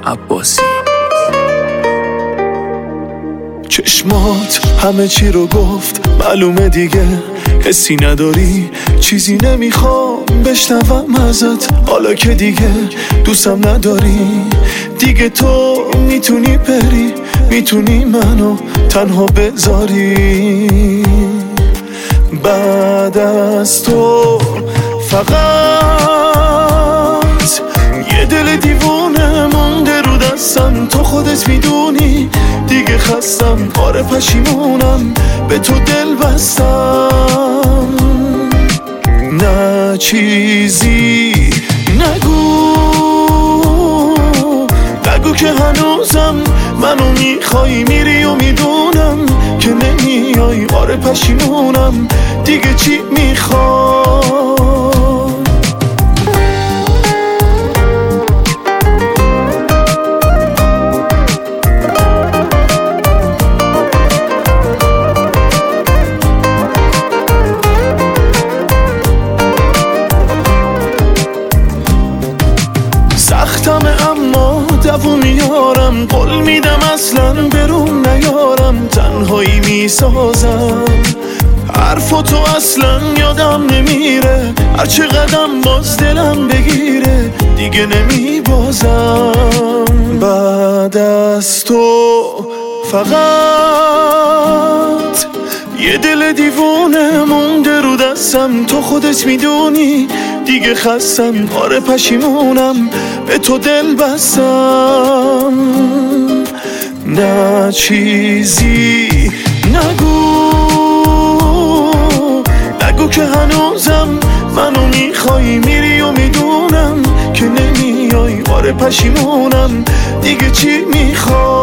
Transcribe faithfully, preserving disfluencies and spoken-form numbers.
عباسی. چشمات همه چی رو گفت، معلومه دیگه حسی نداری، چیزی نمیخوام بشنوم ازت، حالا که دیگه دوستم نداری. دیگه تو میتونی بری، میتونی منو تنها بذاری. بعد از تو فقط یه دل دیوونه مونده رو دستم، تو خودت میدونی دیگه خستم، آره پشیمونم به تو دل بستم. نه چیزی نگو، نگو که هنوزم منو میخوای، میری و میدونم که نمیای، آره پشیمونم دیگه چی میخوای. سختمه اما دووم میارم، قول میدم اصلا برون نیارم، تنهایی میسازم حرفاتو اصلا یادم نمیره، هرچه قدم باز دلم بگیره دیگه نمیبازم. بعد از تو فقط یه دل دیوونه مونده رو دستم، تو خودت میدونی دیگه خستم، آره پشیمونم به تو دل بستم. نه چیزی نگو، نگو که هنوزم منو میخوای، میری و میدونم که نمیای، آره پشیمونم دیگه چی میخوای.